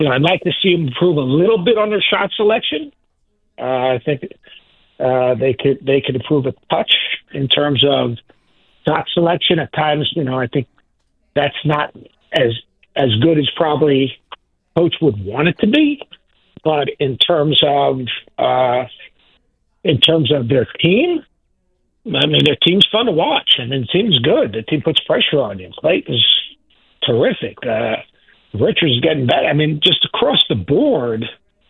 I'd like to see them improve a little bit on their shot selection. I think they could improve a touch in terms of shot selection. At times, I think that's not as good as probably coach would want it to be. But in terms of their team, I mean, their team's fun to watch. I mean, the team's good. The team puts pressure on you. Clayton's terrific. Richards is getting better. I mean, just across the board,